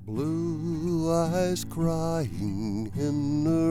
Blue eyes crying in the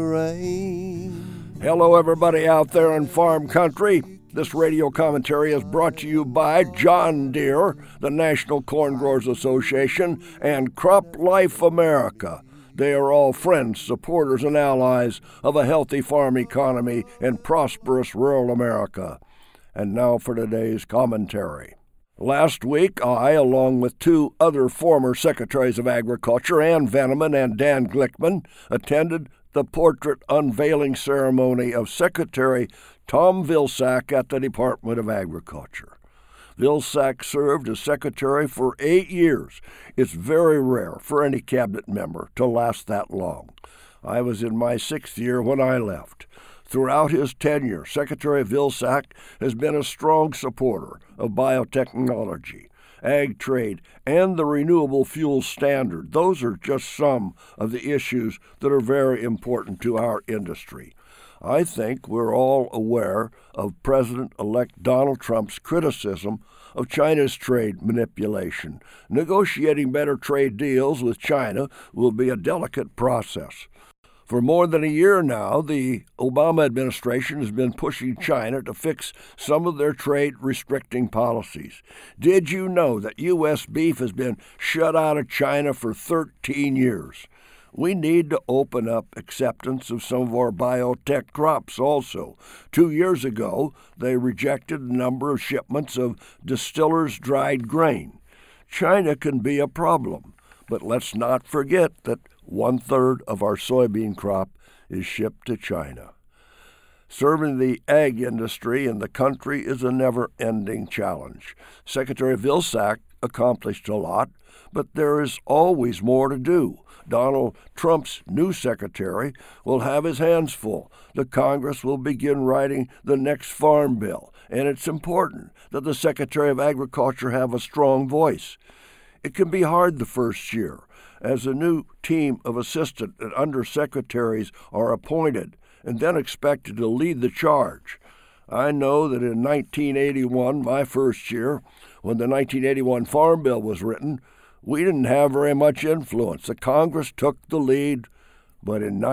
rain. Hello, everybody out there in farm country. This radio commentary is brought to you by John Deere, the National Corn Growers Association, and Crop Life America. They are all friends, supporters, and allies of a healthy farm economy in prosperous rural America. And now for today's commentary. Last week, I, along with two other former Secretaries of Agriculture, Ann Veneman and Dan Glickman, attended the portrait unveiling ceremony of Secretary Tom Vilsack at the Department of Agriculture. Vilsack served as Secretary for 8 years. It's very rare for any cabinet member to last that long. I was in my 6th year when I left. Throughout his tenure, Secretary Vilsack has been a strong supporter of biotechnology, ag trade, and the renewable fuel standard. Those are just some of the issues that are very important to our industry. I think we're all aware of President-elect Donald Trump's criticism of China's trade manipulation. Negotiating better trade deals with China will be a delicate process. For more than a year now, the Obama administration has been pushing China to fix some of their trade-restricting policies. Did you know that U.S. beef has been shut out of China for 13 years? We need to open up acceptance of some of our biotech crops also. 2 years ago, they rejected a number of shipments of distillers' dried grain. China can be a problem, but let's not forget that 1/3 of our soybean crop is shipped to China. Serving the ag industry in the country is a never-ending challenge. Secretary Vilsack accomplished a lot, but there is always more to do. Donald Trump's new secretary will have his hands full. The Congress will begin writing the next farm bill, and it's important that the Secretary of Agriculture have a strong voice. It can be hard the first year, as a new team of assistant and undersecretaries are appointed and then expected to lead the charge. I know that in 1981, my first year, when the 1981 Farm Bill was written, we didn't have very much influence. The Congress took the lead, but in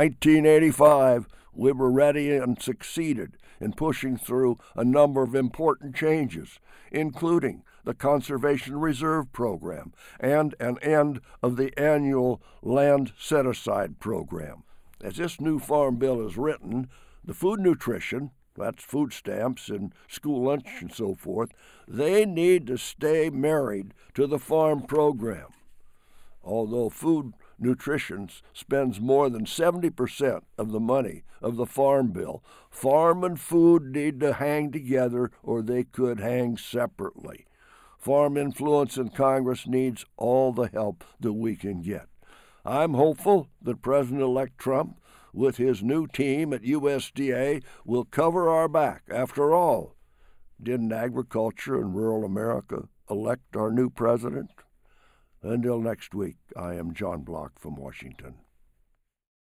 1985, we were ready and succeeded in pushing through a number of important changes, including the Conservation Reserve Program and an end of the annual land set-aside program. As this new Farm Bill is written, the food nutrition, that's food stamps and school lunch and so forth, they need to stay married to the farm program. Although food nutrition spends more than 70% of the money of the Farm Bill, farm and food need to hang together or they could hang separately. Farm influence in Congress needs all the help that we can get. I'm hopeful that President-elect Trump, with his new team at USDA, will cover our back. After all, didn't agriculture in rural America elect our new president? Until next week, I am John Block from Washington.